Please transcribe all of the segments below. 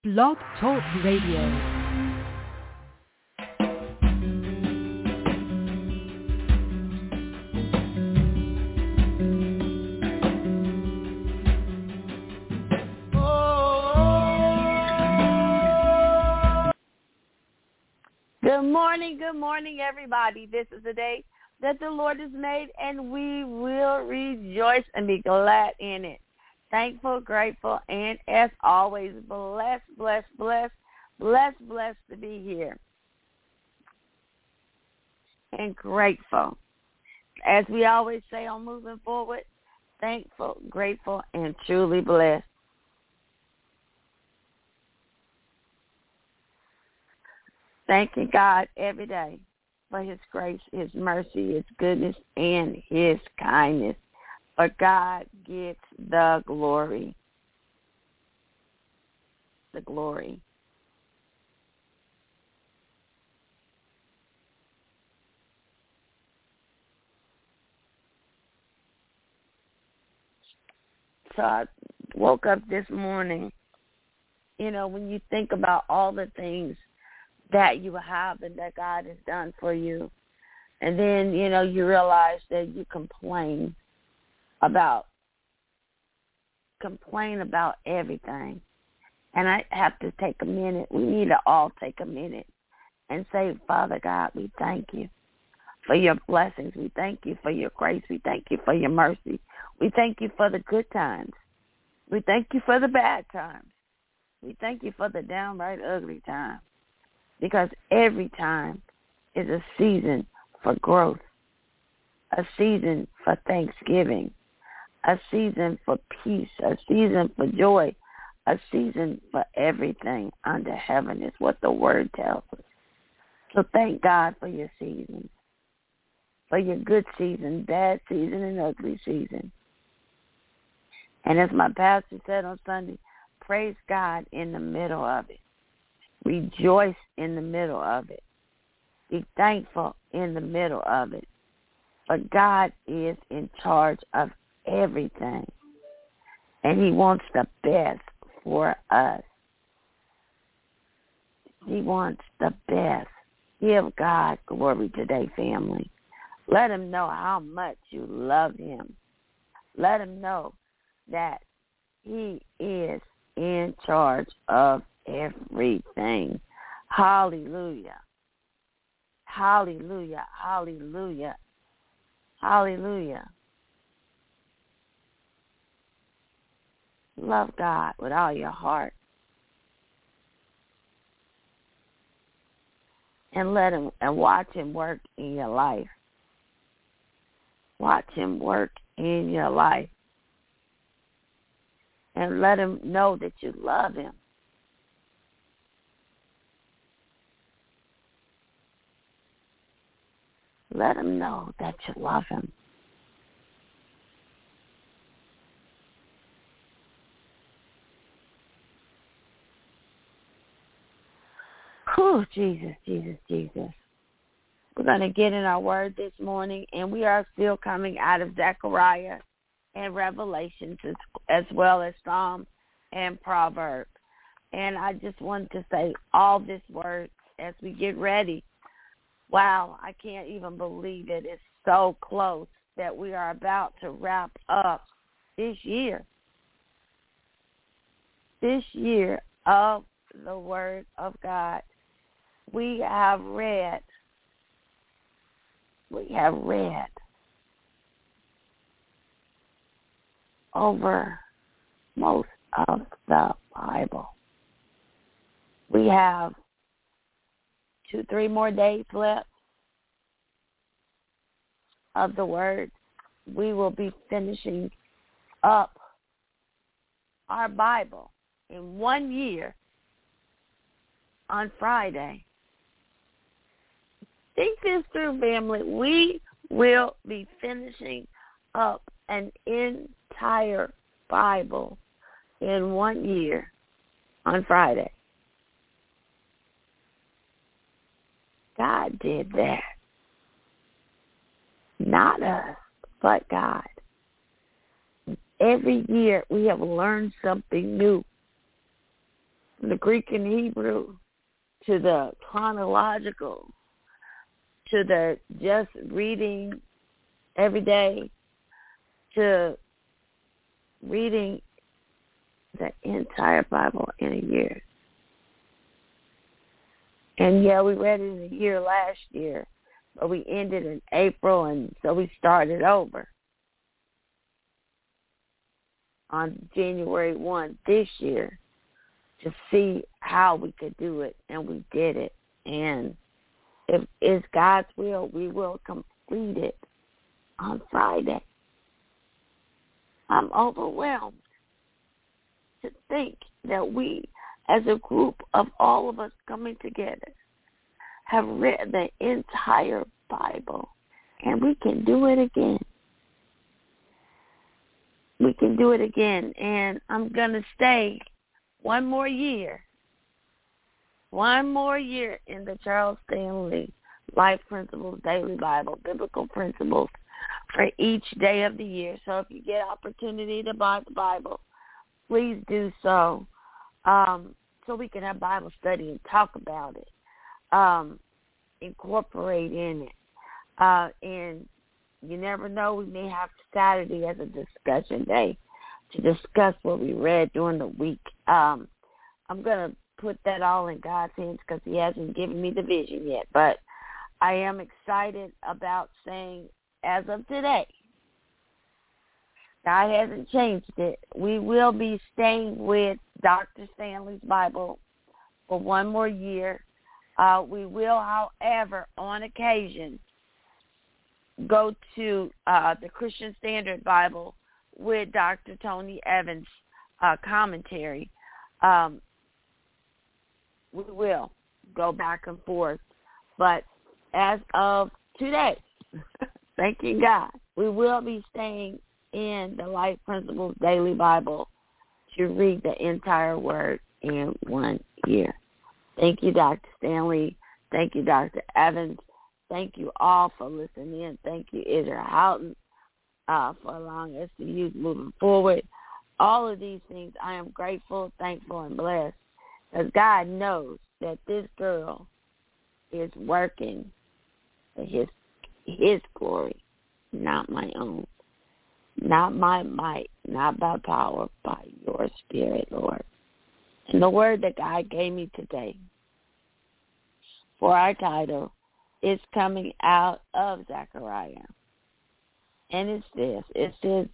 Blog Talk Radio. Good morning, everybody. This is the day that the Lord has made, and we will rejoice and be glad in it. Thankful, grateful, and as always, blessed to be here. And grateful. As we always say on Moving Forward, thankful, grateful, and truly blessed. Thanking God every day for his grace, his mercy, his goodness, and his kindness. For God gets the glory. The glory. So I woke up this morning, when you think about all the things that you have and that God has done for you. And then, you realize that you complain about everything. And I have to take a minute. We need to all take a minute and say, Father God, we thank you for your blessings. We thank you for your grace. We thank you for your mercy. We thank you for the good times. We thank you for the bad times. We thank you for the downright ugly times. Because every time is a season for growth, a season for thanksgiving, a season for peace, a season for joy, a season for everything under heaven is what the word tells us. So thank God for your seasons, for your good season, bad season, and ugly season. And as my pastor said on Sunday, praise God in the middle of it. Rejoice in the middle of it. Be thankful in the middle of it. But God is in charge of everything. And he wants the best for us. He wants the best. Give God glory today, family. Let him know how much you love him. Let him know that he is in charge of everything. Hallelujah. Hallelujah. Hallelujah. Hallelujah. Love God with all your heart. And let him and watch him work in your life. Watch him work in your life. And let him know that you love him. Let him know that you love him. Oh, Jesus, Jesus, Jesus. We're going to get in our word this morning, and we are still coming out of Zechariah and Revelations as well as Psalm and Proverbs. And I just wanted to say all this word as we get ready. Wow, I can't even believe it. It's so close that we are about to wrap up this year. This year of the Word of God. We have read over most of the Bible. We have 2-3 more days left of the Word. We will be finishing up our Bible in 1 year on Friday. Think this through, family. We will be finishing up an entire Bible in 1 year on Friday. God did that. Not us, but God. Every year we have learned something new. from the Greek and Hebrew to the chronological to the just reading every day to reading the entire Bible in a year. And yeah, we read it in a year last year, but we ended in April, and so we started over on January 1 this year to see how we could do it, and we did it. And if it's God's will, we will complete it on Friday. I'm overwhelmed to think that we, as a group of all of us coming together, have read the entire Bible, and we can do it again. We can do it again, and I'm going to stay one more year in the Charles Stanley Life Principles Daily Bible, Biblical Principles for each day of the year. So if you get opportunity to buy the Bible, please do so, so we can have Bible study and talk about it, incorporate in it. And you never know, we may have Saturday as a discussion day to discuss what we read during the week. I'm going to put that all in God's hands because he hasn't given me the vision yet. But I am excited about saying, as of today, God hasn't changed it. We will be staying with Dr. Stanley's Bible for one more year. We will, however, on occasion, go to the Christian Standard Bible with Dr. Tony Evans' commentary. We will go back and forth. But as of today, thanking God, we will be staying in the Life Principles Daily Bible to read the entire Word in 1 year. Thank you, Dr. Stanley. Thank you, Dr. Evans. Thank you all for listening in. Thank you, Israel Houghton, for allowing us to use moving forward. All of these things, I am grateful, thankful, and blessed, because God knows that this girl is working for his glory, not my own, not my might, not by power, by your Spirit, Lord. And the word that God gave me today for our title is coming out of Zechariah. And it's this. It says,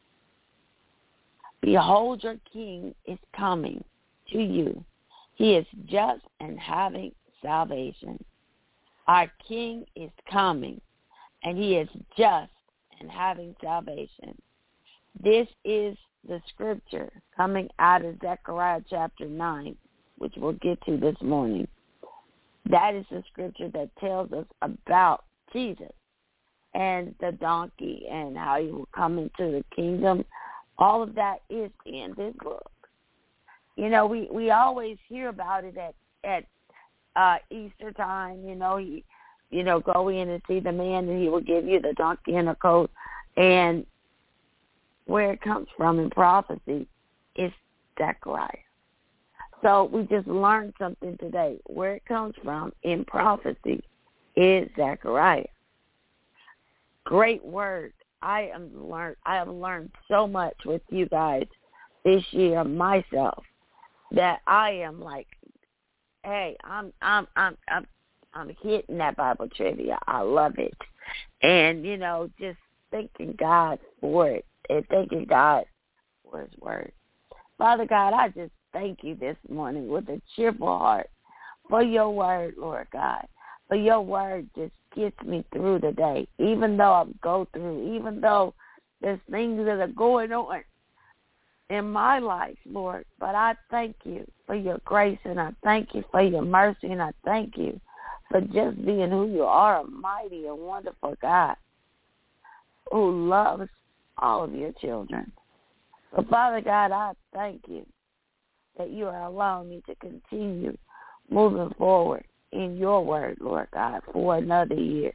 behold, your king is coming to you. He is just and having salvation. Our king is coming, and he is just and having salvation. This is the scripture coming out of Zechariah chapter 9, which we'll get to this morning. That is the scripture that tells us about Jesus and the donkey and how he will come into the kingdom. All of that is in this book. You know, we always hear about it at Easter time. You know, go in and see the man, and he will give you the donkey and a coat. And where it comes from in prophecy is Zechariah. So we just learned something today. Where it comes from in prophecy is Zechariah. Great word. I have learned so much with you guys this year myself that I am like, hey, I'm hitting that Bible trivia. I love it. And, you know, just thanking God for it and thanking God for his word. Father God, I just thank you this morning with a cheerful heart for your word, Lord God. For your word just gets me through the day, even though I go through, even though there's things that are going on in my life, Lord. But I thank you for your grace, and I thank you for your mercy, and I thank you for just being who you are, a mighty and wonderful God who loves all of your children. So, Father God, I thank you that you are allowing me to continue moving forward in your word, Lord God, for another year.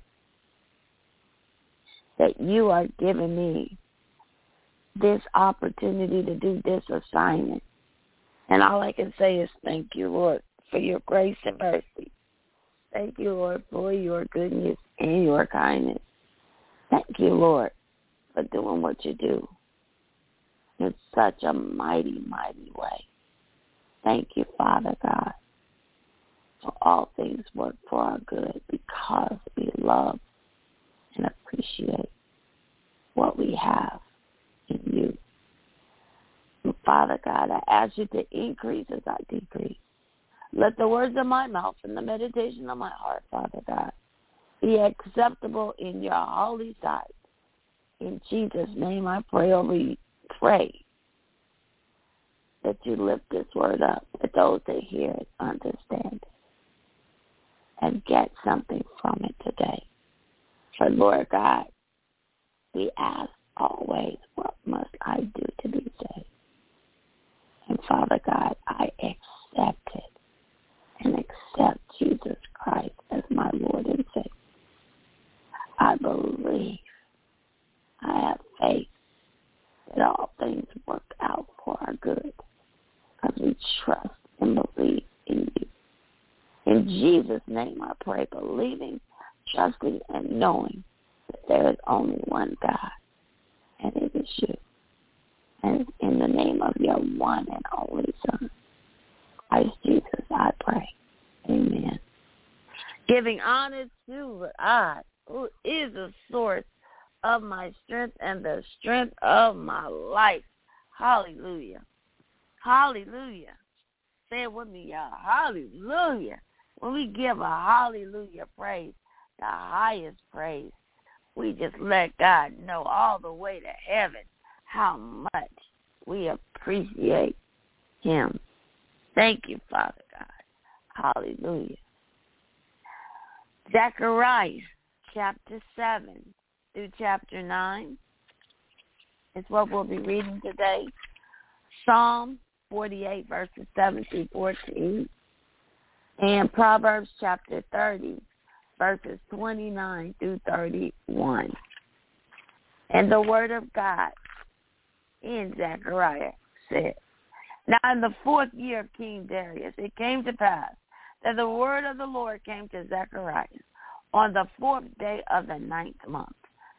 That you are giving me this opportunity to do this assignment. And all I can say is thank you, Lord, for your grace and mercy. Thank you, Lord, for your goodness and your kindness. Thank you, Lord, for doing what you do in such a mighty, mighty way. Thank you, Father God, for all things work for our good because we love and appreciate what we have in you. And Father God, I ask you to increase as I decrease. Let the words of my mouth and the meditation of my heart, Father God, be acceptable in your holy sight. In Jesus' name I pray that you lift this word up, that those that hear it understand it and get something from it today. For Lord God, we ask always, what must I do to be saved? And Father God, I accept it and accept Jesus Christ as my Lord and Savior. I believe, I have faith that all things work out for our good because we trust and believe in you. In Jesus' name I pray, believing, trusting, and knowing that there is only one God, and it is you. And in the name of your one and only Son, Christ Jesus, I pray. Amen. Giving honor to God, who is the source of my strength and the strength of my life. Hallelujah. Hallelujah. Say it with me, y'all. Hallelujah. When we give a hallelujah praise, the highest praise, we just let God know all the way to heaven how much we appreciate him. Thank you, Father God. Hallelujah. Zechariah chapter 7 through chapter 9 is what we'll be reading today. Psalm 48 verses 7 through 14. And Proverbs chapter 30 verses 29 through 31. And the word of God in Zechariah said, Now in the 4th year of King Darius, it came to pass that the word of the Lord came to Zechariah on the 4th day of the 9th month,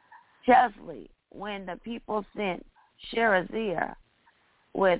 justly when the people sent Shereziah with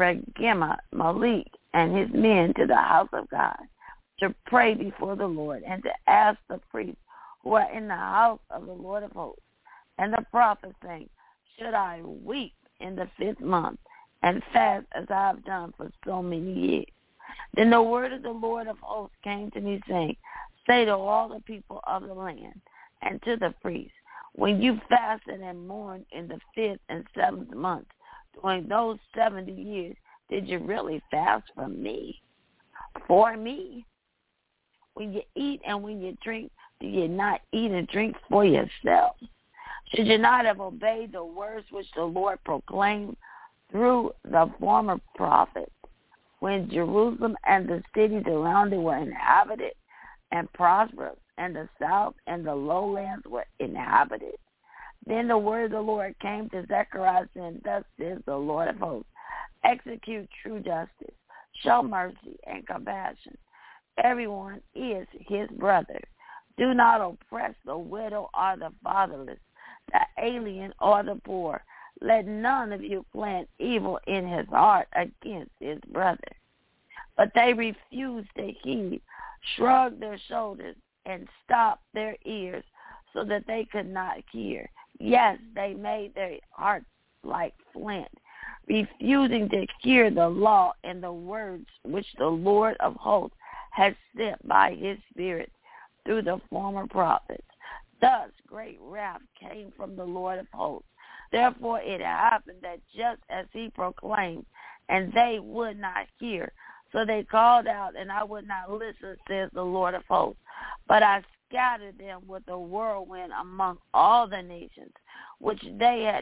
Regem-Malik and his men to the house of God to pray before the Lord and to ask the priests who are in the house of the Lord of hosts and the prophets, saying, Should I weep in the 5th month and fast as I have done for so many years? Then the word of the Lord of hosts came to me, saying, Say to all the people of the land and to the priests, when you fasted and mourned in the 5th and 7th month, during those 70 years, did you really fast for me? For me? When you eat and when you drink, do you not eat and drink for yourself? Should you not have obeyed the words which the Lord proclaimed through the former prophets, when Jerusalem and the cities around it were inhabited and prosperous, and the south and the lowlands were inhabited? Then the word of the Lord came to Zechariah, saying, Thus says the Lord of hosts, execute true justice, show mercy and compassion. Everyone is his brother. Do not oppress the widow or the fatherless, the alien or the poor. Let none of you plant evil in his heart against his brother. But they refused to heed, shrugged their shoulders, and stopped their ears so that they could not hear. Yes, they made their hearts like flint, refusing to hear the law and the words which the Lord of hosts has sent by his Spirit through the former prophets. Thus great wrath came from the Lord of hosts. Therefore it happened that just as he proclaimed, and they would not hear, so they called out, and I would not listen, says the Lord of hosts. But I scattered them with a whirlwind among all the nations, which they had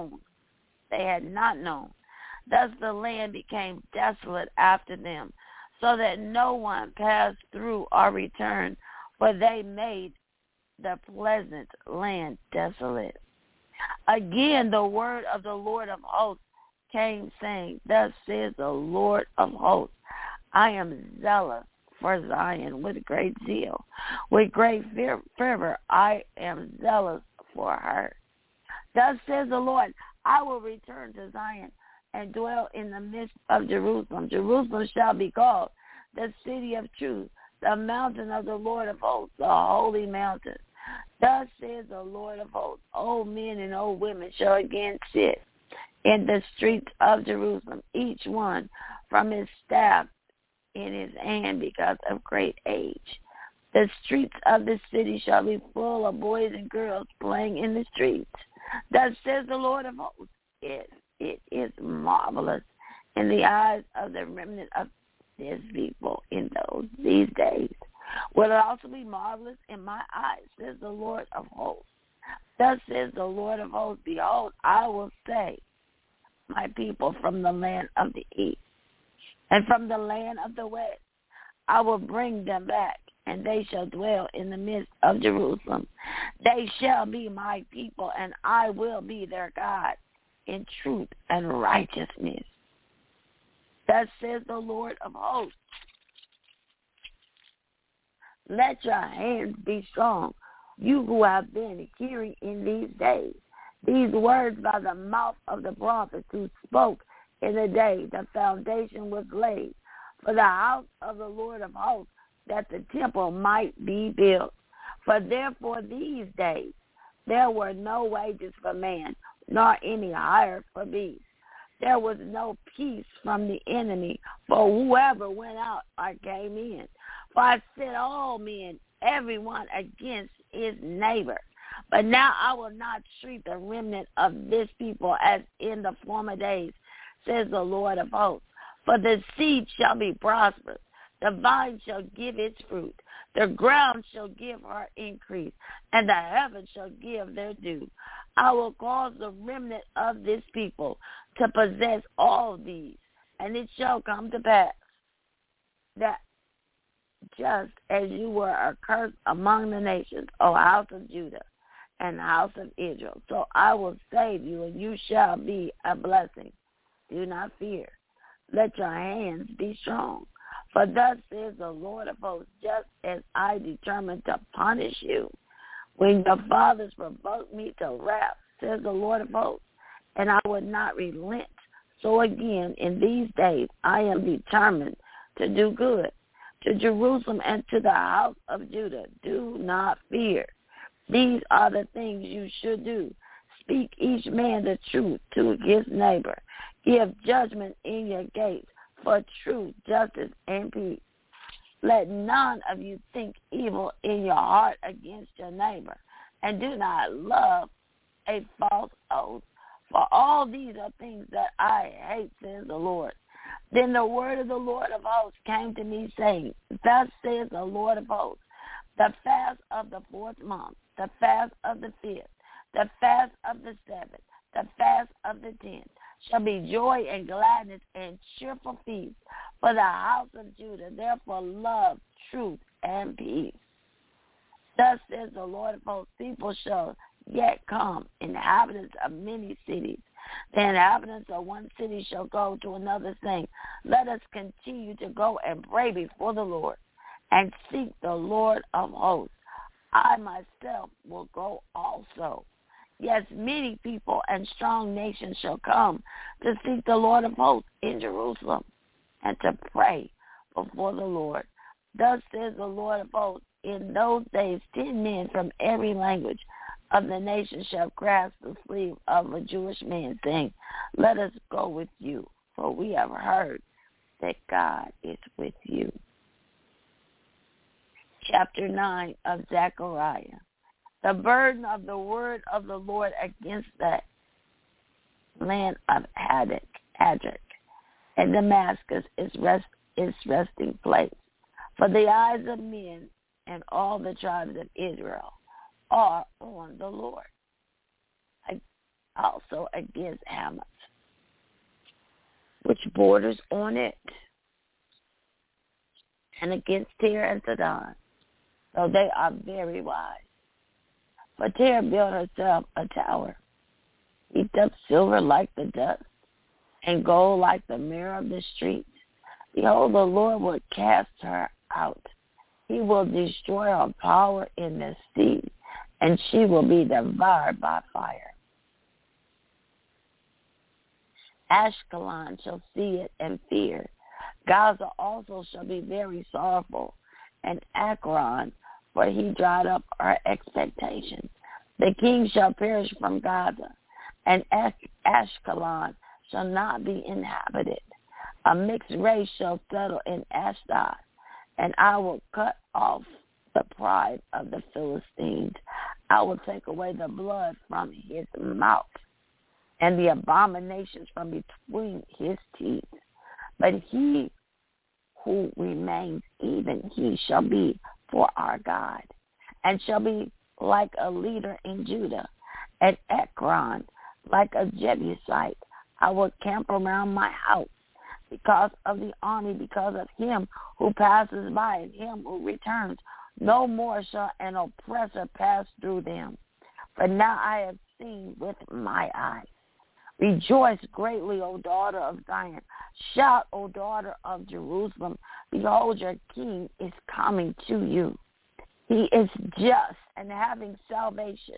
not known. Thus the land became desolate after them, so that no one passed through or returned, for they made the pleasant land desolate. Again the word of the Lord of hosts came, saying, Thus says the Lord of hosts, I am zealous for Zion with great zeal. With great fervor I am zealous for her. Thus says the Lord, I will return to Zion and dwell in the midst of Jerusalem. Jerusalem shall be called the city of truth, the mountain of the Lord of hosts, the holy mountain. Thus says the Lord of hosts, old men and old women shall again sit in the streets of Jerusalem, each one from his staff in his hand because of great age. The streets of the city shall be full of boys and girls playing in the streets. Thus says the Lord of hosts, it is marvelous in the eyes of the remnant of this people in these days. Will it also be marvelous in my eyes, says the Lord of hosts. Thus says the Lord of hosts, behold, I will save my people from the land of the east and from the land of the west. I will bring them back, and they shall dwell in the midst of Jerusalem. They shall be my people, and I will be their God in truth and righteousness. Thus says the Lord of hosts, let your hands be strong, you who have been hearing in these days these words by the mouth of the prophets who spoke in the day the foundation was laid for the house of the Lord of hosts, that the temple might be built. For therefore these days there were no wages for man, nor any hire for beast. There was no peace from the enemy for whoever went out or came in. For I set all men, everyone against his neighbor. But now I will not treat the remnant of this people as in the former days, says the Lord of hosts. For the seed shall be prosperous, the vine shall give its fruit, the ground shall give her increase, and the heavens shall give their due. I will cause the remnant of this people to possess all these, and it shall come to pass that just as you were accursed among the nations, O house of Judah and house of Israel, so I will save you, and you shall be a blessing. Do not fear. Let your hands be strong. For thus says the Lord of hosts, just as I determined to punish you when your fathers provoked me to wrath, says the Lord of hosts, and I would not relent. So again, in these days, I am determined to do good to Jerusalem and to the house of Judah. Do not fear. These are the things you should do. Speak each man the truth to his neighbor. Give judgment in your gates for truth, justice, and peace. Let none of you think evil in your heart against your neighbor, and do not love a false oath. For all these are things that I hate, says the Lord. Then the word of the Lord of hosts came to me, saying, Thus says the Lord of hosts, the fast of the 4th month, the fast of the 5th, the fast of the 7th, the fast of the 10th, shall be joy and gladness and cheerful feast for the house of Judah. Therefore love, truth, and peace. Thus says the Lord of hosts, people shall yet come, inhabitants of many cities. The inhabitants of one city shall go to another, saying, Let us continue to go and pray before the Lord and seek the Lord of hosts. I myself will go also. Yes, many people and strong nations shall come to seek the Lord of hosts in Jerusalem and to pray before the Lord. Thus says the Lord of hosts, in those days 10 men from every language of the nation shall grasp the sleeve of a Jewish man, saying, Let us go with you, for we have heard that God is with you. Chapter 9 of Zechariah. The burden of the word of the Lord against the land of Hadrach and Damascus is resting place. For the eyes of men and all the tribes of Israel are on the Lord. Also against Hamath, which borders on it, and against Tyre and Sidon, though they are very wise. For Tyre built herself a tower, heaped up silver like the dust, and gold like the mirror of the streets. Behold, the Lord will cast her out. He will destroy her power in the sea, and she will be devoured by fire. Ashkelon shall see it and fear. Gaza also shall be very sorrowful, and Akron, for he dried up her expectations. The king shall perish from Gaza, and Ashkelon shall not be inhabited. A mixed race shall settle in Ashdod, and I will cut off the pride of the Philistines. I will take away the blood from his mouth, and the abominations from between his teeth. But he who remains, even he shall be for our God, and shall be like a leader in Judah, and Ekron like a Jebusite. I will camp around my house because of the army, because of him who passes by and him who returns. No more shall an oppressor pass through them. For now I have seen with my eyes. Rejoice greatly, O daughter of Zion. Shout, O daughter of Jerusalem. Behold, your king is coming to you. He is just and having salvation,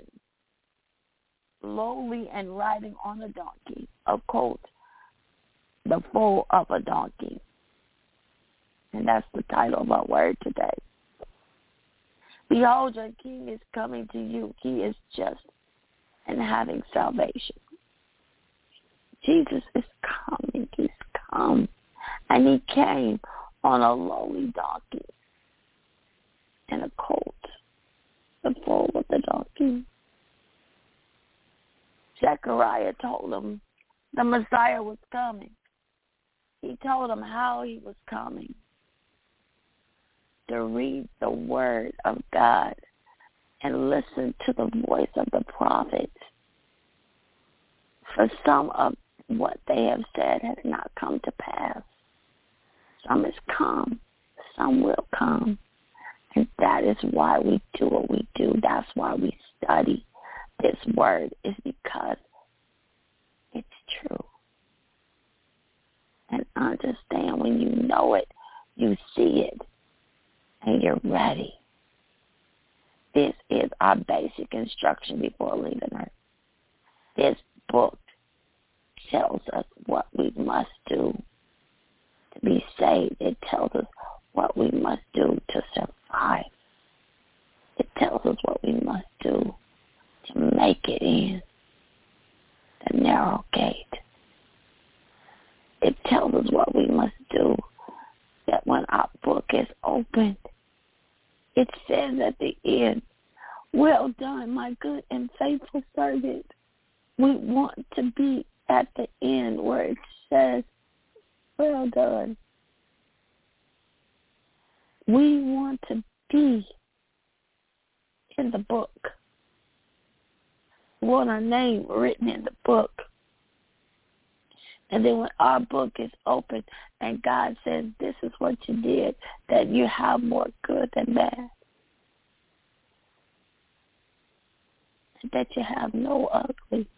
lowly and riding on a donkey, a colt, the foal of a donkey. And that's the title of our word today. Behold, your king is coming to you. He is just and having salvation. Jesus is coming. He's come. And he came on a lowly donkey and a colt, the foal of the donkey. Zechariah told him the Messiah was coming. He told him how he was coming. To read the word of God and listen to the voice of the prophets. For some of what they have said has not come to pass. Some has come. Some will come. And that is why we do what we do. That's why we study this word, is because it's true. And understand, when you know it, you see it, and you're ready. This is our basic instruction before leaving earth. This book tells us what we must do to be saved. It tells us what we must do to survive. It tells us what we must do to make it in the narrow gate. It tells us what we must do that when our book is opened, it says at the end, well done, my good and faithful servant. We want to be at the end where it says, well done. We want to be in the book. We want our name written in the book. And then when our book is open and God says, this is what you did, that you have more good than bad. That you have no ugly.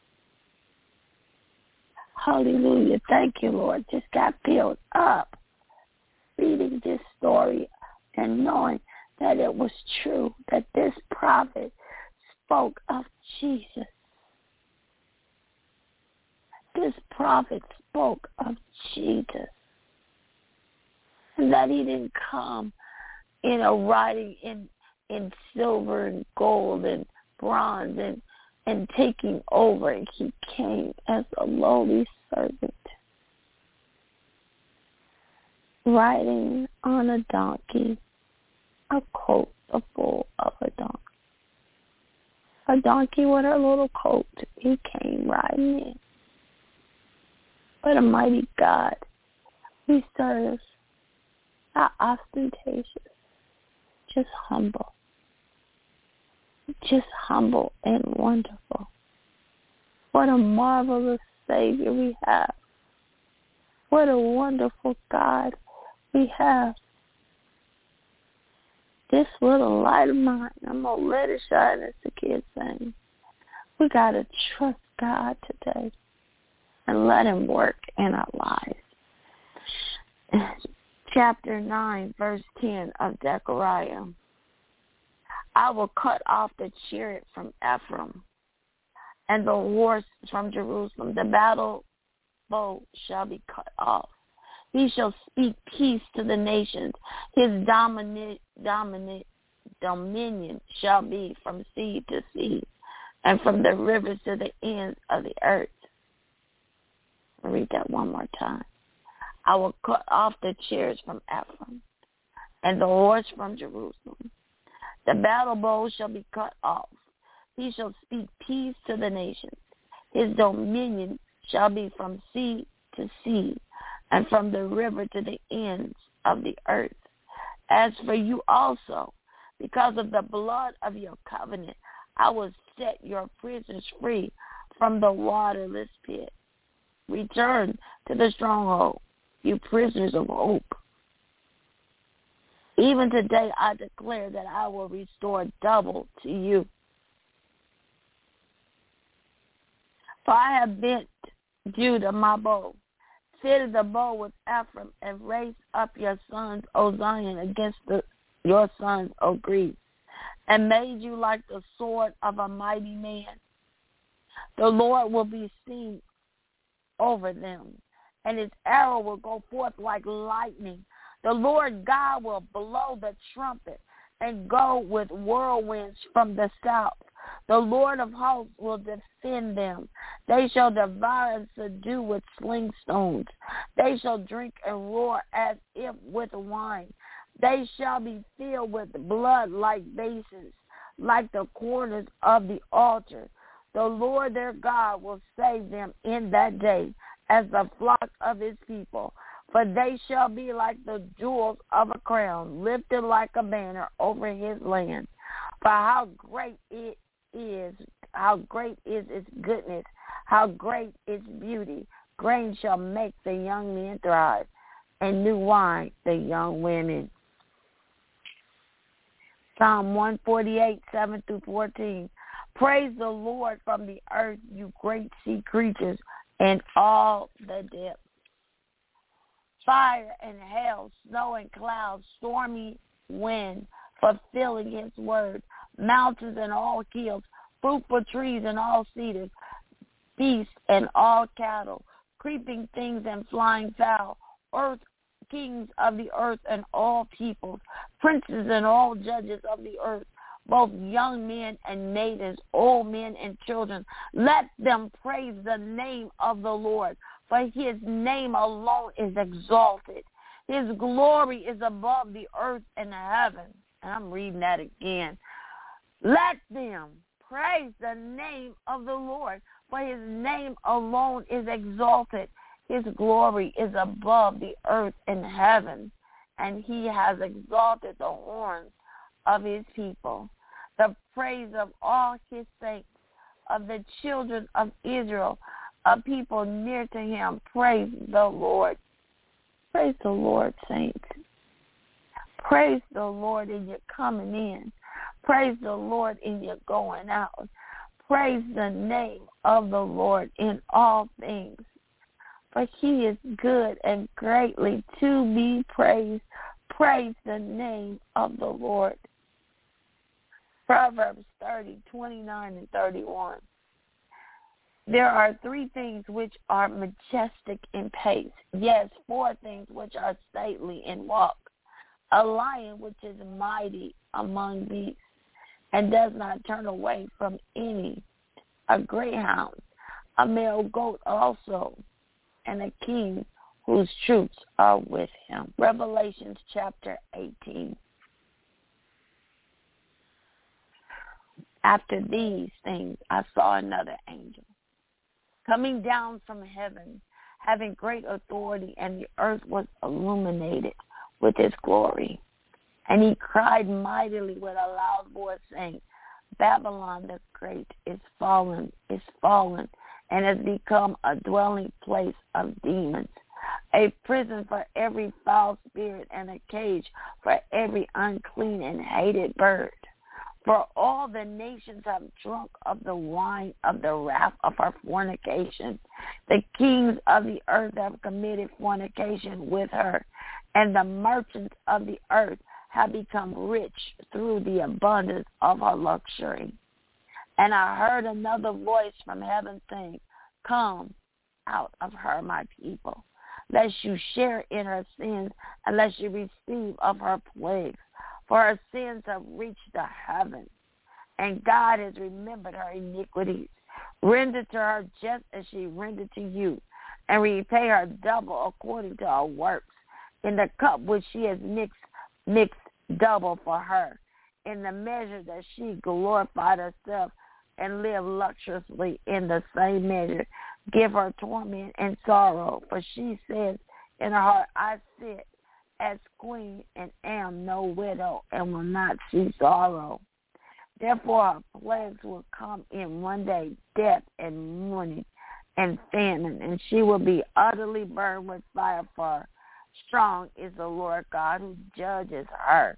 Hallelujah. Thank you, Lord. Just got filled up reading this story and knowing that it was true, that this prophet spoke of Jesus. This prophet spoke of Jesus. And that he didn't come in a writing in silver and gold and bronze and taking over. He came as a lowly servant, riding on a donkey, a colt, the foal of a donkey. A donkey with a little colt. He came riding in. What a mighty God we serve. Not ostentatious, just humble. Just humble and wonderful. What a marvelous Savior we have. What a wonderful God we have. This little light of mine, I'm going to let it shine, as the kids say. We got to trust God today. and let him work in our lives. Chapter 9, verse 10 of Zechariah. I will cut off the chariot from Ephraim and the horse from Jerusalem. The battle bow shall be cut off. He shall speak peace to the nations. His dominion shall be from sea to sea and from the rivers to the ends of the earth. I'll read that one more time. I will cut off the chariots from Ephraim and the horse from Jerusalem. The battle bow shall be cut off. He shall speak peace to the nations. His dominion shall be from sea to sea and from the river to the ends of the earth. As for you also, because of the blood of your covenant, I will set your prisoners free from the waterless pit. Return to the stronghold, you prisoners of hope. Even today I declare that I will restore double to you. For I have bent Judah my bow, fitted the bow with Ephraim, and raised up your sons, O Zion, against your sons, O Greece, and made you like the sword of a mighty man. The Lord will be seen over them, and his arrow will go forth like lightning. The Lord God will blow the trumpet and go with whirlwinds from the south. The Lord of hosts will defend them. They shall devour and subdue with sling stones. They shall drink and roar as if with wine. They shall be filled with blood like basins, like the corners of the altar. The Lord their God will save them in that day as the flock of his people. For they shall be like the jewels of a crown, lifted like a banner over his land. For how great its goodness, how great its beauty. Grain shall make the young men thrive, and new wine the young women. Psalm 148, 7 through 14. Praise the Lord from the earth, you great sea creatures, and all the depths. Fire and hail, snow and clouds, stormy wind, fulfilling his word, mountains and all hills, fruitful trees and all cedars, beasts and all cattle, creeping things and flying fowl, earth, kings of the earth and all peoples, princes and all judges of the earth, both young men and maidens, old men and children. Let them praise the name of the Lord, for his name alone is exalted. His glory is above the earth and heaven. And I'm reading that again. Let them praise the name of the Lord, for his name alone is exalted. His glory is above the earth and heaven, and he has exalted the horns of his people. The praise of all his saints, of the children of Israel, a people near to him. Praise the Lord. Praise the Lord, saints. Praise the Lord in your coming in. Praise the Lord in your going out. Praise the name of the Lord in all things. For he is good and greatly to be praised. Praise the name of the Lord. Proverbs 30, 29 and 31. There are 3 things which are majestic in pace. Yes, 4 things which are stately in walk. A lion which is mighty among beasts and does not turn away from any. A greyhound, a male goat also, and a king whose troops are with him. Revelations chapter 18. After these things, I saw another angel coming down from heaven, having great authority, and the earth was illuminated with his glory. And he cried mightily with a loud voice, saying, Babylon the Great is fallen, and has become a dwelling place of demons, a prison for every foul spirit, and a cage for every unclean and hated bird. For all the nations have drunk of the wine of the wrath of her fornication. The kings of the earth have committed fornication with her, and the merchants of the earth have become rich through the abundance of her luxury. And I heard another voice from heaven saying, Come out of her, my people, lest you share in her sins, unless you receive of her plagues. For her sins have reached the heavens, and God has remembered her iniquities. Render to her just as she rendered to you, and repay her double according to her works. In the cup which she has mixed double for her. In the measure that she glorified herself and lived luxuriously, in the same measure give her torment and sorrow. For she says in her heart, I sit as queen and am no widow, and will not see sorrow. Therefore her plagues will come in one day, death and mourning and famine, and she will be utterly burned with fire, for strong is the Lord God who judges her.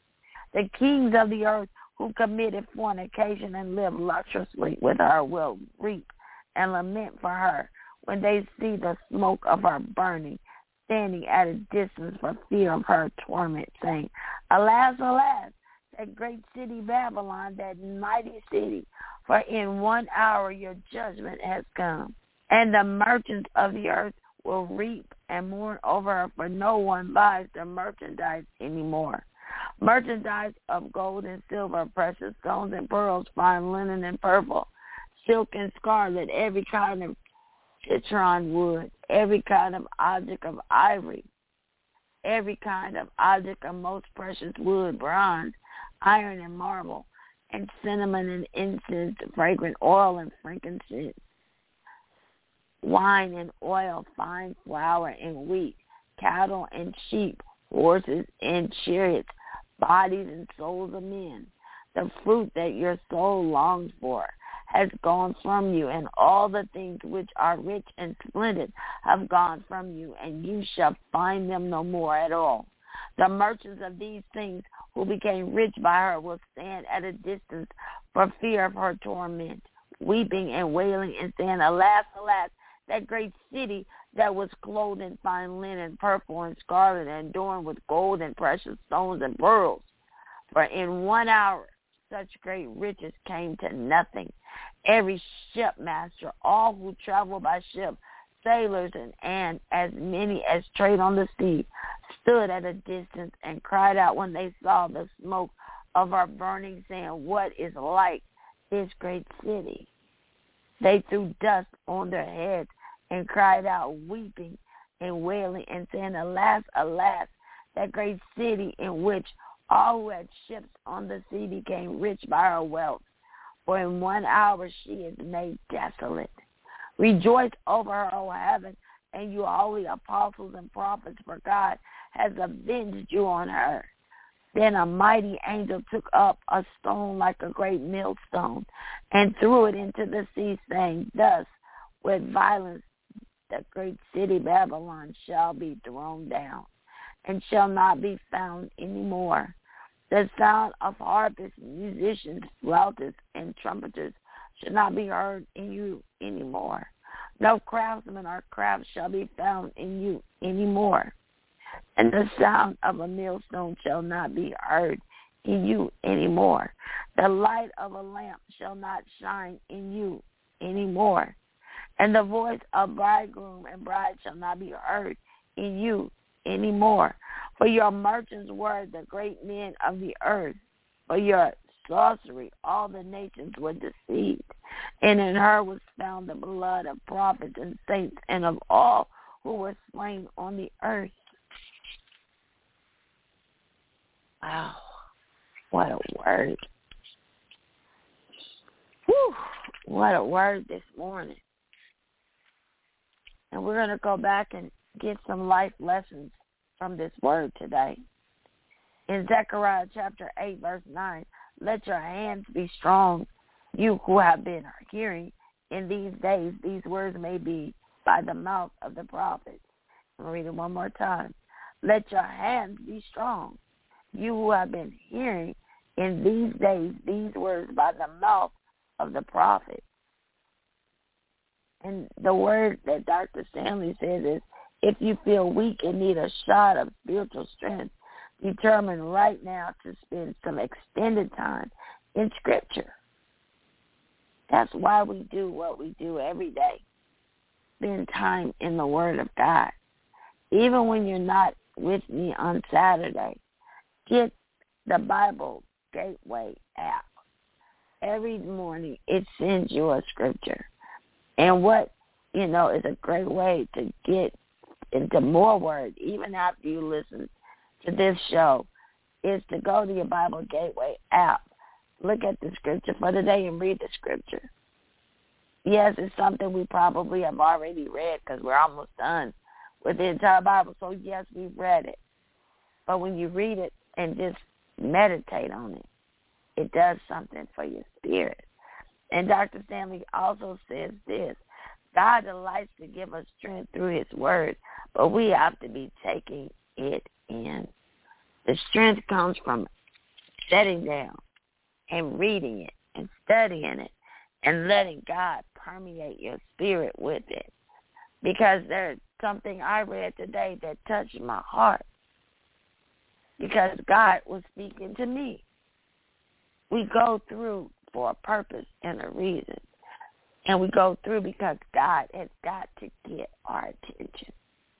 The kings of the earth who committed fornication and lived luxuriously with her will reap and lament for her when they see the smoke of her burning, standing at a distance for fear of her torment, saying, Alas, alas, that great city Babylon, that mighty city, for in 1 hour your judgment has come. And the merchants of the earth will reap and mourn over her, for no one buys their merchandise anymore. Merchandise of gold and silver, precious stones and pearls, fine linen and purple, silk and scarlet, every kind of citron wood, every kind of object of ivory, every kind of object of most precious wood, bronze, iron and marble, and cinnamon and incense, fragrant oil and frankincense, wine and oil, fine flour and wheat, cattle and sheep, horses and chariots, bodies and souls of men. The fruit that your soul longs for has gone from you, and all the things which are rich and splendid have gone from you, and you shall find them no more at all. The merchants of these things who became rich by her will stand at a distance for fear of her torment, weeping and wailing and saying, Alas, alas, that great city that was clothed in fine linen, purple and scarlet, and adorned with gold and precious stones and pearls. For in 1 hour such great riches came to nothing. Every shipmaster, all who travel by ship, sailors, and as many as trade on the sea, stood at a distance and cried out when they saw the smoke of our burning, saying, What is like this great city? They threw dust on their heads and cried out, weeping and wailing, and saying, Alas, alas, that great city in which all who had ships on the sea became rich by her wealth. For in 1 hour she is made desolate. Rejoice over her, O heaven, and you holy apostles and prophets, for God has avenged you on her. Then a mighty angel took up a stone like a great millstone and threw it into the sea, saying, Thus with violence the great city Babylon shall be thrown down, and shall not be found any more. The sound of harpists, musicians, flautists, and trumpeters shall not be heard in you any more. No craftsman or craft shall be found in you any more. And the sound of a millstone shall not be heard in you any more. The light of a lamp shall not shine in you any more. And the voice of bridegroom and bride shall not be heard in you any more. For your merchants were the great men of the earth. For your sorcery, all the nations were deceived. And in her was found the blood of prophets and saints and of all who were slain on the earth. Wow, what a word. Whew, what a word this morning. And we're going to go back and get some life lessons from this word today. In Zechariah chapter 8, verse 9, let your hands be strong, you who have been hearing in these days. These words may be by the mouth of the prophets. I'll read it one more time. Let your hands be strong, you who have been hearing in these days these words by the mouth of the prophet. And the word that Dr. Stanley says is, if you feel weak and need a shot of spiritual strength, determine right now to spend some extended time in Scripture. That's why we do what we do every day. Spend time in the Word of God. Even when you're not with me on Saturday, get the Bible Gateway app. Every morning it sends you a scripture. And what, is a great way to get into more word, even after you listen to this show, is to go to your Bible Gateway app, look at the scripture for the day and read the scripture. Yes, it's something we probably have already read because we're almost done with the entire Bible. So, yes, we've read it. But when you read it and just meditate on it, it does something for your spirit. And Dr. Stanley also says this: God delights to give us strength through his word, but we have to be taking it in. The strength comes from sitting down and reading it and studying it and letting God permeate your spirit with it. Because there's something I read today that touched my heart. Because God was speaking to me. We go through for a purpose and a reason. And we go through because God has got to get our attention.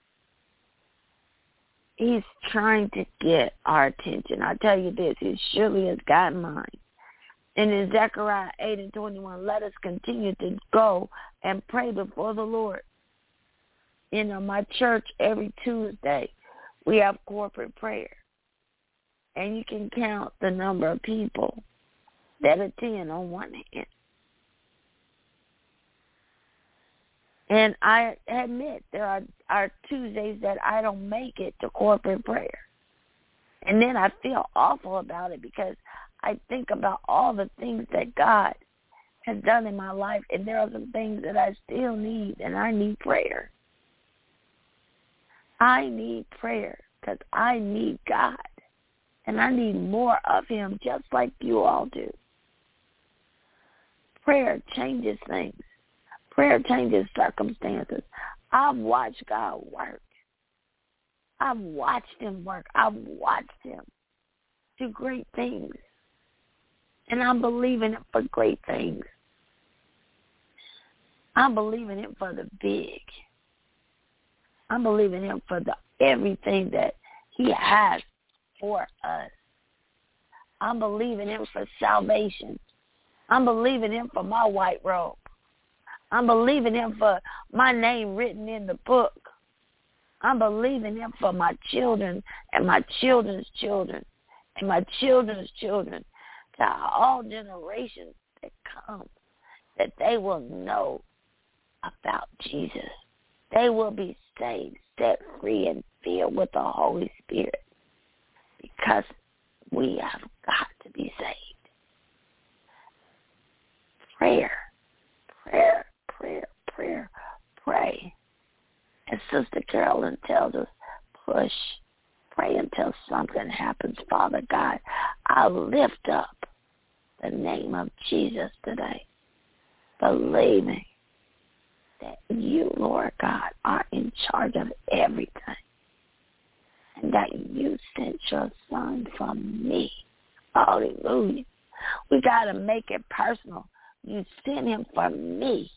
He's trying to get our attention. I tell you this, he surely has got mine. And in Zechariah 8:21, let us continue to go and pray before the Lord. My church, every Tuesday, we have corporate prayer. And you can count the number of people that attend on one hand. And I admit there are Tuesdays that I don't make it to corporate prayer. And then I feel awful about it because I think about all the things that God has done in my life, and there are some things that I still need, and I need prayer. I need prayer because I need God, and I need more of him just like you all do. Prayer changes things. Prayer changes circumstances. I've watched God work. I've watched him work. I've watched him do great things. And I'm believing him for great things. I'm believing him for the big. I'm believing him for everything that he has for us. I'm believing him for salvation. I'm believing him for my white robe. I'm believing him for my name written in the book. I'm believing him for my children and my children's children and my children's children, to all generations that come, that they will know about Jesus. They will be saved, set free, and filled with the Holy Spirit because we have got to be saved. Prayer, prayer, prayer, prayer, pray. As Sister Carolyn tells us, push, pray until something happens. Father God, I lift up the name of Jesus today, believing that you, Lord God, are in charge of everything, and that you sent your son for me. Hallelujah. We got to make it personal. You sent him for me.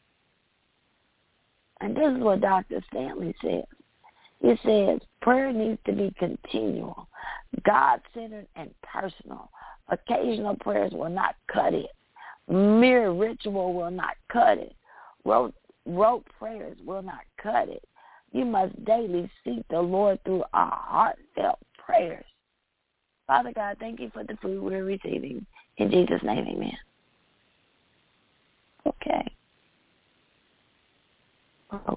And this is what Dr. Stanley says. He says prayer needs to be continual, God-centered, and personal. Occasional prayers will not cut it. Mere ritual will not cut it. Rote prayers will not cut it. You must daily seek the Lord through our heartfelt prayers. Father God, thank you for the food we're receiving. In Jesus' name, amen. Okay. Rote.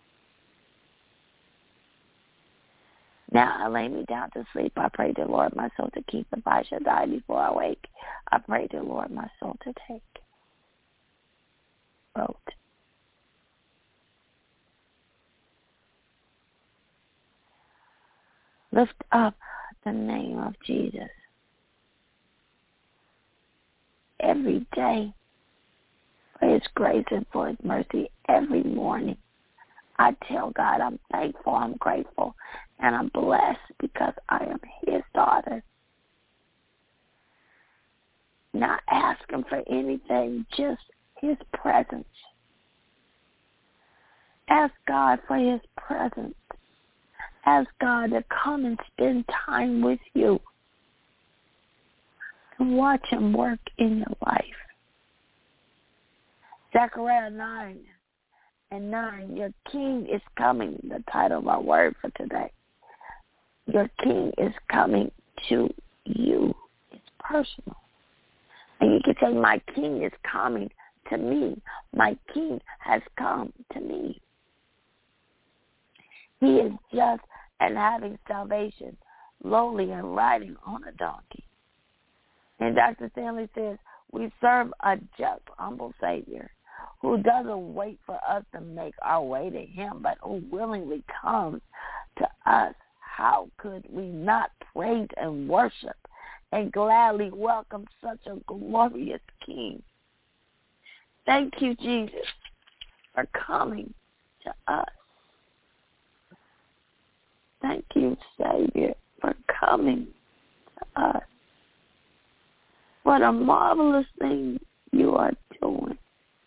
Now I lay me down to sleep. I pray the Lord my soul to keep. If I shall die before I wake, I pray the Lord my soul to take. Rote. Lift up the name of Jesus. every day, for his grace and for his mercy every morning. I tell God I'm thankful, I'm grateful, and I'm blessed because I am his daughter. Not asking for anything, just his presence. Ask God for his presence. Ask God to come and spend time with you and watch him work in your life. Zechariah 9:9, your king is coming, the title of our word for today. Your king is coming to you. It's personal. And you can say, my king is coming to me. My king has come to me. He is just and having salvation, lowly and riding on a donkey. And Dr. Stanley says, we serve a just, humble Savior who doesn't wait for us to make our way to him, but who willingly comes to us. How could we not praise and worship and gladly welcome such a glorious King? Thank you, Jesus, for coming to us. Thank you, Savior, for coming to us. What a marvelous thing you are doing.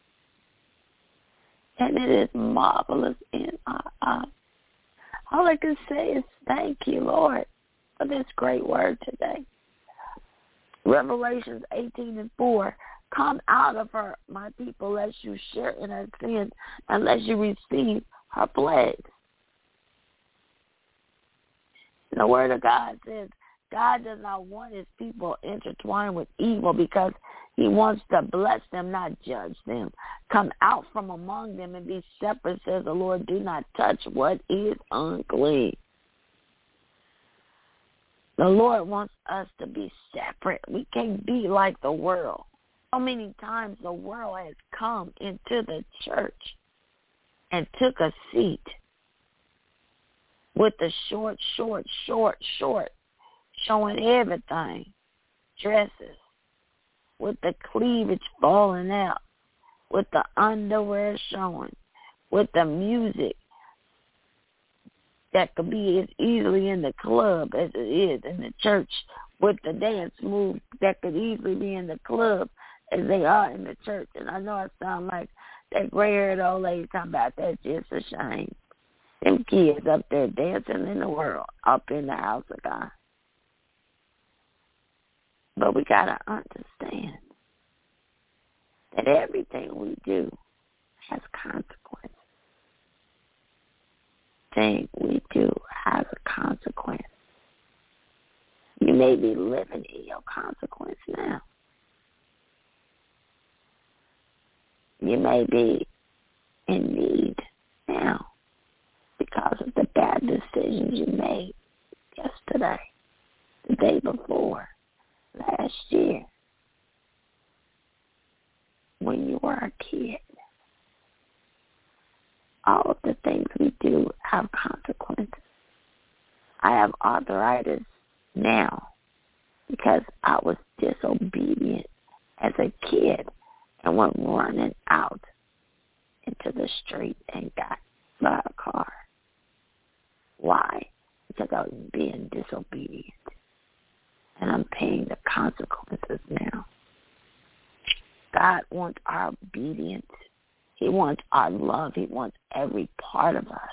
And it is marvelous in our eyes. All I can say is thank you, Lord, for this great word today. Revelations 18:4, come out of her, my people, lest you share in her sins, unless you receive her plagues. The word of God says God does not want his people intertwined with evil because he wants to bless them, not judge them. Come out from among them and be separate, says the Lord. Do not touch what is unclean. The Lord wants us to be separate. We can't be like the world. So many times the world has come into the church and took a seat with the short, showing everything, dresses, with the cleavage falling out, with the underwear showing, with the music that could be as easily in the club as it is in the church, with the dance moves that could easily be in the club as they are in the church. And I know I sound like that gray-haired old lady talking about that's just a shame. Them kids up there dancing in the world, up in the house of God. But we got to understand that everything we do has consequences. Everything we do has a consequence. You may be living in your consequence now. You may be in need now because of the bad decisions you made yesterday, the day before, last year, when you were a kid. All of the things we do have consequences. I have arthritis now because I was disobedient as a kid and went running out into the street and got by a car. Why? Because I was being disobedient. And I'm paying the consequences now. God wants our obedience. He wants our love. He wants every part of us.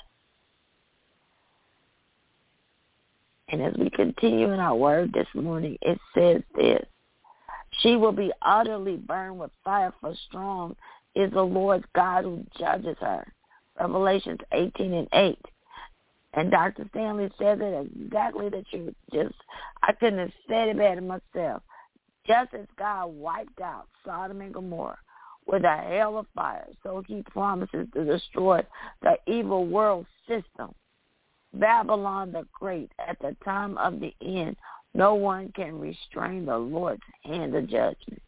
And as we continue in our word this morning, it says this: she will be utterly burned with fire, for strong is the Lord God who judges her. Revelations 18:8. And Dr. Stanley said it exactly that you just, I couldn't have said it better myself. Just as God wiped out Sodom and Gomorrah with a hail of fire, so he promises to destroy the evil world system. Babylon the Great, at the time of the end, no one can restrain the Lord's hand of judgment.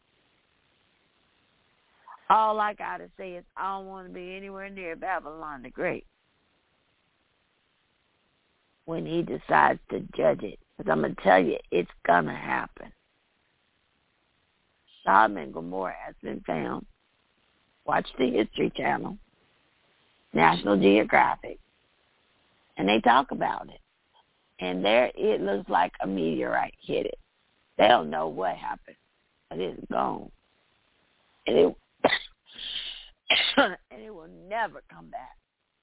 All I got to say is I don't want to be anywhere near Babylon the Great when he decides to judge it. Because I'm going to tell you, it's going to happen. Sodom and Gomorrah has been found. Watch the History Channel, National Geographic, and they talk about it. And there it looks like a meteorite hit it. They don't know what happened, but it's gone. And it, and it will never come back.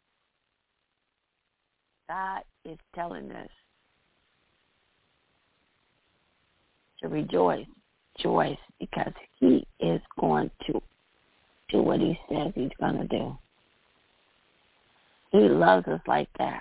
God is telling us to rejoice, because he is going to do what he says he's going to do. He loves us like that.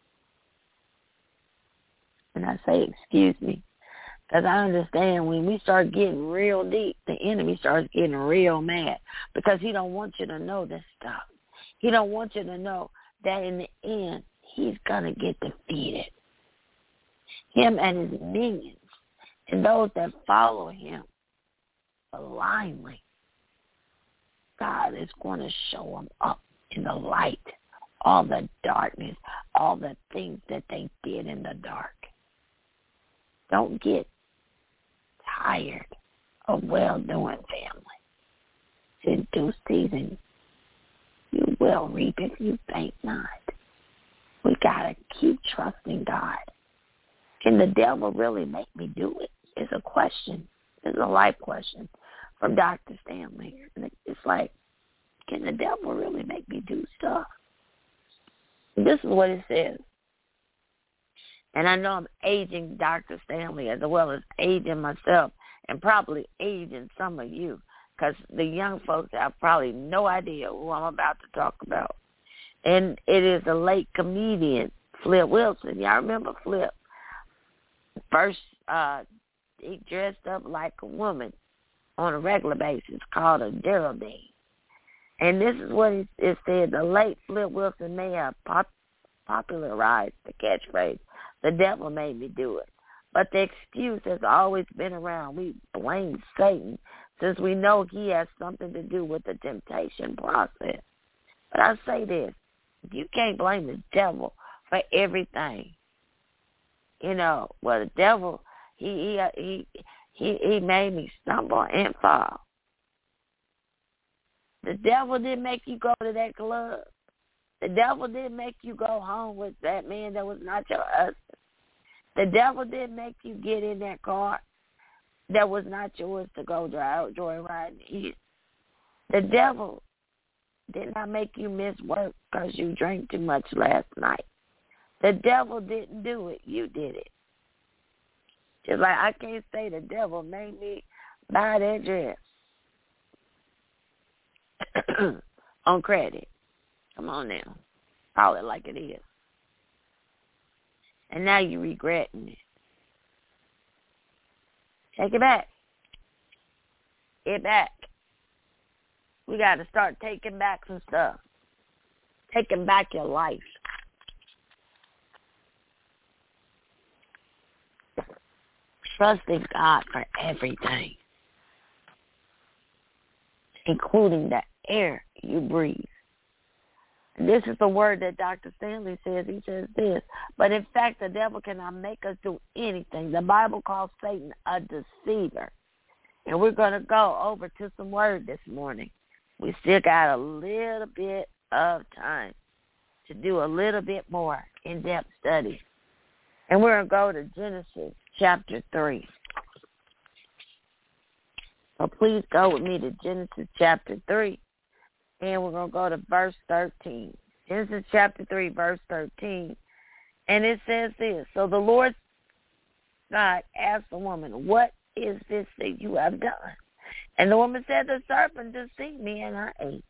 And I say, excuse me, because I understand when we start getting real deep, the enemy starts getting real mad because he don't want you to know this stuff. He don't want you to know that in the end, he's going to get defeated. Him and his minions and those that follow him blindly, God is going to show them up in the light, all the darkness, all the things that they did in the dark. Don't get tired of well-doing, family. In due season, you will reap if you faint not. We got to keep trusting God. Can the devil really make me do it? It's a question. It's a life question from Dr. Stanley. And it's like, can the devil really make me do stuff? This is what it says. And I know I'm aging Dr. Stanley as well as aging myself and probably aging some of you, because the young folks have probably no idea who I'm about to talk about. And it is a late comedian, Flip Wilson. Y'all remember Flip? First, he dressed up like a woman on a regular basis, called a Geraldine. And this is what it said. The late Flip Wilson may have popularized the catchphrase, "The devil made me do it." But the excuse has always been around. We blame Satan since we know he has something to do with the temptation process. But I say this, you can't blame the devil for everything. You know, well, the devil, he made me stumble and fall. The devil didn't make you go to that club. The devil didn't make you go home with that man that was not your husband. The devil didn't make you get in that car that was not yours to go joyriding in. The devil did not make you miss work because you drank too much last night. The devil didn't do it. You did it. Just like I can't say the devil made me buy that dress on credit. Come on now. Call it like it is. And now you're regretting it. Take it back. Get back. We got to start taking back some stuff. Taking back your life. Trusting God for everything, including the air you breathe. And this is the word that Dr. Stanley says. He says this, but in fact, the devil cannot make us do anything. The Bible calls Satan a deceiver. And we're going to go over to some word this morning. We still got a little bit of time to do a little bit more in-depth study. And we're going to go to Genesis chapter 3. So please go with me to Genesis chapter 3. And we're going to go to verse 13. Genesis chapter 3, verse 13. And it says this. So the Lord God asked the woman, what is this that you have done? And the woman said, the serpent deceived me and I ate.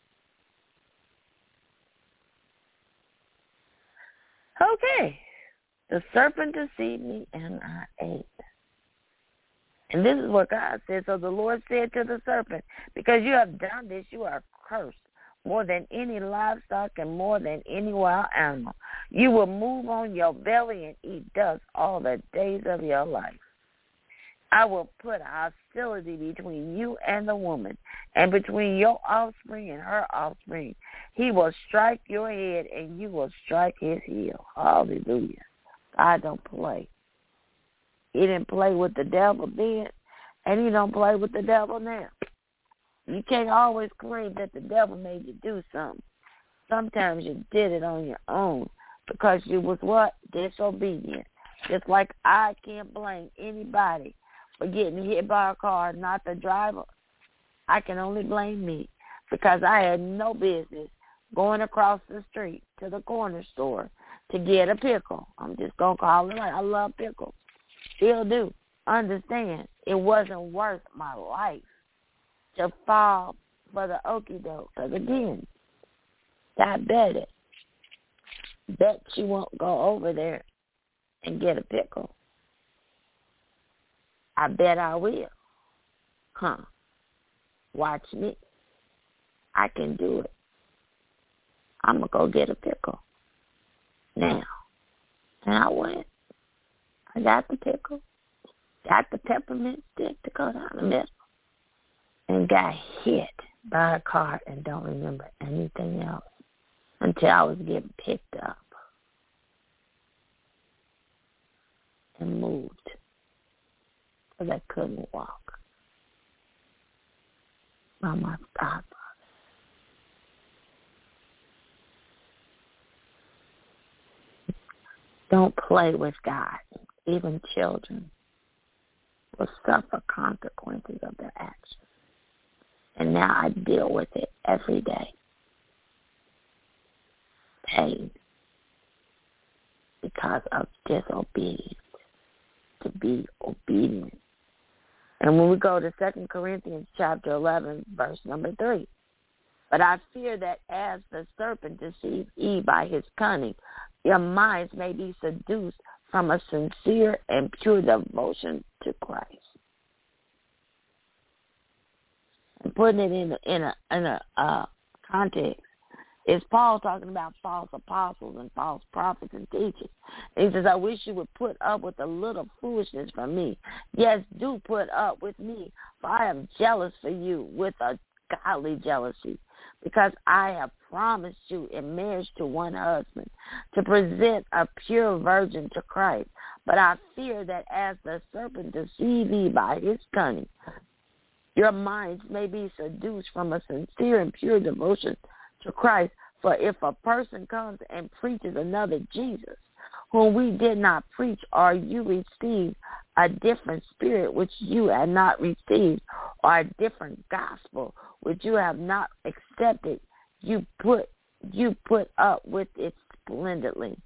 Okay. The serpent deceived me and I ate. And this is what God said. So the Lord said to the serpent, because you have done this, you are cursed more than any livestock and more than any wild animal. You will move on your belly and eat dust all the days of your life. I will put hostility between you and the woman, and between your offspring and her offspring. He will strike your head, and you will strike his heel. Hallelujah. God don't play. He didn't play with the devil then, And he don't play with the devil now. You can't always claim that the devil made you do something. Sometimes you did it on your own because you was what? Disobedient. Just like I can't blame anybody for getting hit by a car, not the driver. I can only blame me because I had no business going across the street to the corner store to get a pickle. I'm just going to call it like I love pickles. Still do. Understand, it wasn't worth my life to fall for the okie doke. Because again, I bet you won't go over there and get a pickle. I bet I will. Watch me. I can do it. I'm going to go get a pickle now. And I went. I got the pickle. Got the peppermint stick to go down the middle. And got hit by a car and don't remember anything else until I was getting picked up and moved because I couldn't walk by my godfather. Don't play with God. Even children will suffer consequences of their actions. And now I deal with it every day. Pain because of disobedience. To be obedient. And when we go to 2 Corinthians chapter 11, verse number 3. But I fear that as the serpent deceived Eve by his cunning, your minds may be seduced from a sincere and pure devotion to Christ. And putting it in a context, is Paul talking about false apostles and false prophets and teachers. And he says, I wish you would put up with a little foolishness from me. Yes, do put up with me, for I am jealous for you with a godly jealousy, because I have promised you in marriage to one husband, to present a pure virgin to Christ. But I fear that as the serpent deceived Eve by his cunning, your minds may be seduced from a sincere and pure devotion to Christ. For if a person comes and preaches another Jesus, whom we did not preach, or you receive a different spirit which you had not received, or a different gospel which you have not accepted, you put up with it splendidly.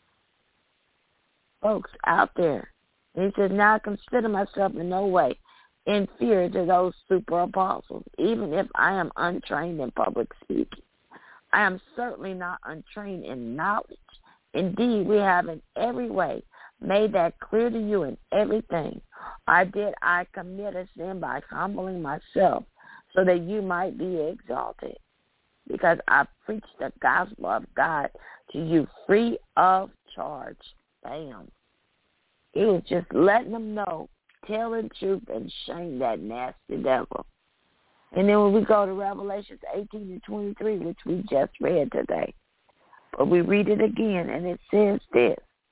Folks out there, he says, now I consider myself in no way inferior to those super apostles, even if I am untrained in public speaking. I am certainly not untrained in knowledge. Indeed, we have in every way made that clear to you in everything. I commit a sin by humbling myself so that you might be exalted, because I preached the gospel of God to you free of charge. Bam. He was just letting them know, telling truth and shame that nasty devil. And then when we go to Revelations 18 and 23, which we just read today, but we read it again, and it says this.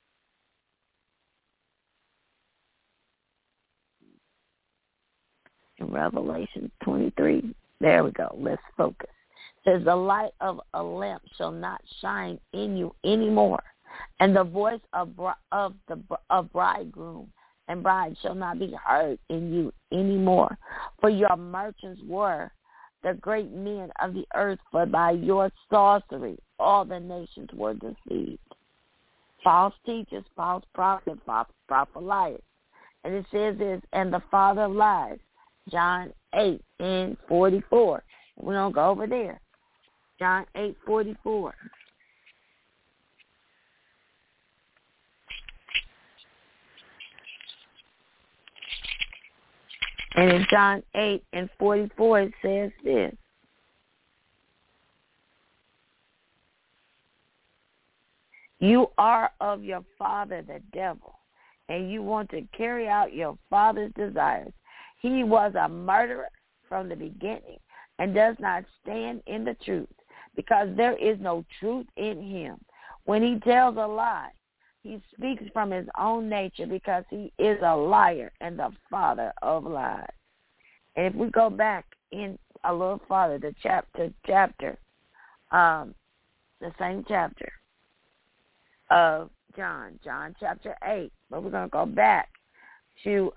In Revelation 23, there we go, let's focus. It says, the light of a lamp shall not shine in you anymore, and the voice of bridegroom and bride shall not be heard in you anymore. For your merchants were the great men of the earth, for by your sorcery all the nations were deceived. False teachers, false prophets, false liars. And it says this, and the father of lies, John 8 and 44. We're going to go over there. John 8:44. And in John 8 and 44, it says this. You are of your father, the devil, and you want to carry out your father's desires. He was a murderer from the beginning and does not stand in the truth, because there is no truth in him. When he tells a lie, He speaks from his own nature because he is a liar and the father of lies. And if we go back in a little farther, the same chapter of John chapter 8, but we're going to go back to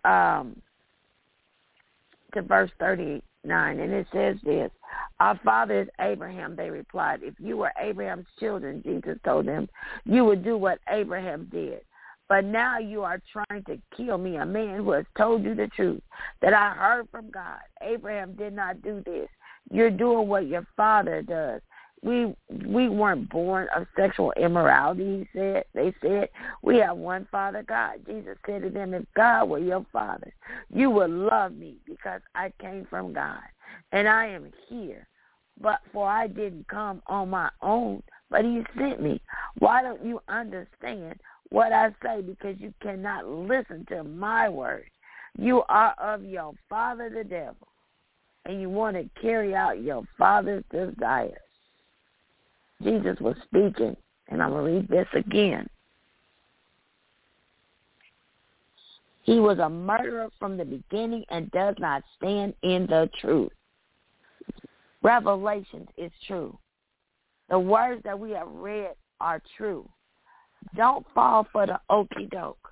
verse 39, and it says this: "Our father is Abraham," they replied. "If you were Abraham's children," Jesus told them, "you would do what Abraham did. But now you are trying to kill me, a man who has told you the truth, that I heard from God. Abraham did not do this. You're doing what your father does. We weren't born of sexual immorality," he said. They said, "We have one Father, God." Jesus said to them, "If God were your father, you would love me because I came from God, and I am here. For I didn't come on my own, but he sent me. Why don't you understand what I say? Because you cannot listen to my words. You are of your father, the devil, and you want to carry out your father's desires." Jesus was speaking, and I'm going to read this again. "He was a murderer from the beginning and does not stand in the truth." Revelations is true. The words that we have read are true. Don't fall for the okie doke.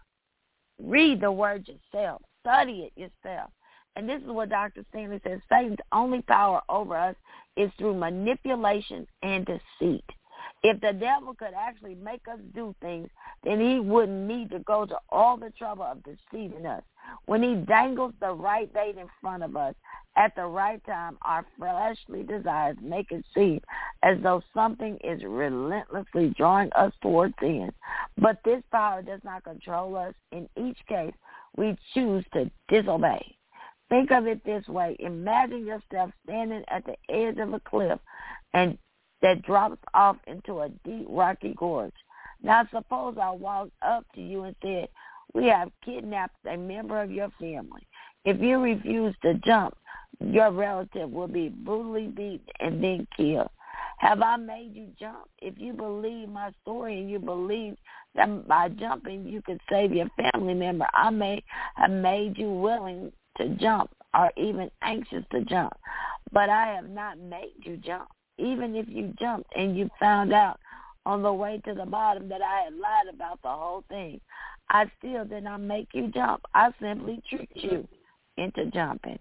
Read the word yourself. Study it yourself. And this is what Dr. Stanley says: Satan's only power over us is through manipulation and deceit. If the devil could actually make us do things, then he wouldn't need to go to all the trouble of deceiving us. When he dangles the right bait in front of us at the right time, our fleshly desires make it seem as though something is relentlessly drawing us towards sin. But this power does not control us. In each case, we choose to disobey. Think of it this way. Imagine yourself standing at the edge of a cliff and that drops off into a deep, rocky gorge. Now, suppose I walked up to you and said, "We have kidnapped a member of your family. If you refuse to jump, your relative will be brutally beaten and then killed. Have I made you jump? If you believe my story and you believe that by jumping you could save your family member, I may have made you willing to jump or even anxious to jump. But I have not made you jump. Even if you jumped and you found out on the way to the bottom that I had lied about the whole thing, I still did not make you jump. I simply tricked you into jumping.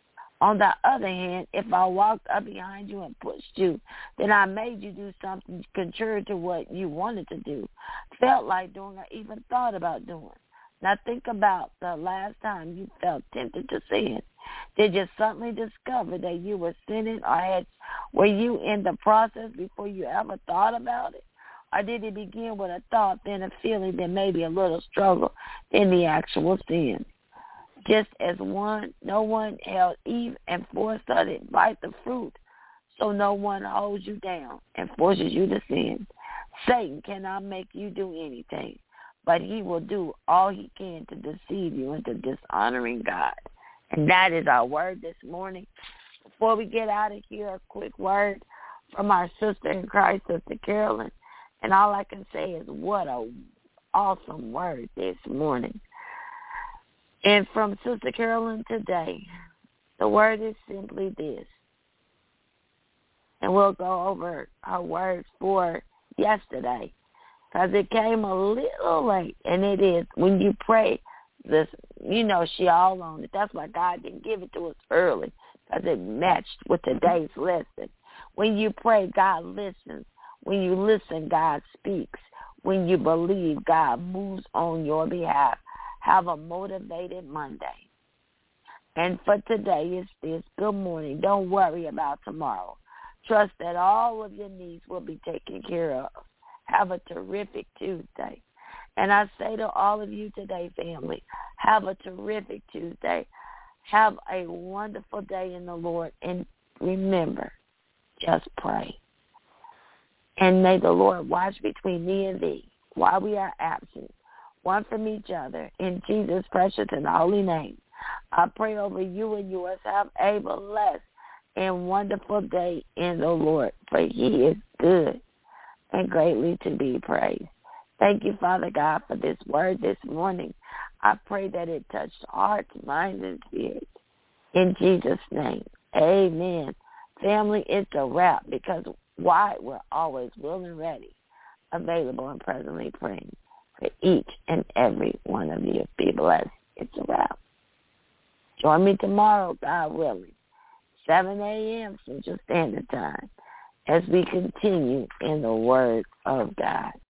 On the other hand, if I walked up behind you and pushed you, then I made you do something contrary to what you wanted to do, felt like doing, or even thought about doing. Now think about the last time you felt tempted to sin. Did you suddenly discover that you were sinning, or were you in the process before you ever thought about it? Or did it begin with a thought, then a feeling, then maybe a little struggle, then the actual sin? Just as no one held Eve and forced her to bite the fruit, so no one holds you down and forces you to sin. Satan cannot make you do anything, but he will do all he can to deceive you into dishonoring God. And that is our word this morning. Before we get out of here, a quick word from our sister in Christ, Sister Carolyn. And all I can say is what an awesome word this morning. And from Sister Carolyn today, the word is simply this. And we'll go over her words for yesterday, because it came a little late. And it is, when you pray this, she all on it. That's why God didn't give it to us early, because it matched with today's lesson. When you pray, God listens. When you listen, God speaks. When you believe, God moves on your behalf. Have a motivated Monday. And for today is this: good morning. Don't worry about tomorrow. Trust that all of your needs will be taken care of. Have a terrific Tuesday. And I say to all of you today, family, have a terrific Tuesday. Have a wonderful day in the Lord. And remember, just pray. And may the Lord watch between me and thee while we are absent, one from each other, in Jesus' precious and holy name. I pray over you and yours. Have a blessed and wonderful day in the Lord, for he is good and greatly to be praised. Thank you, Father God, for this word this morning. I pray that it touched hearts, minds, and spirits. In Jesus' name, amen. Family, it's a wrap because why? We're always willing and ready, available and presently praying for each and every one of you. Be blessed. It's a wrap. Join me tomorrow, God willing, 7 a.m. Central Standard Time, as we continue in the Word of God.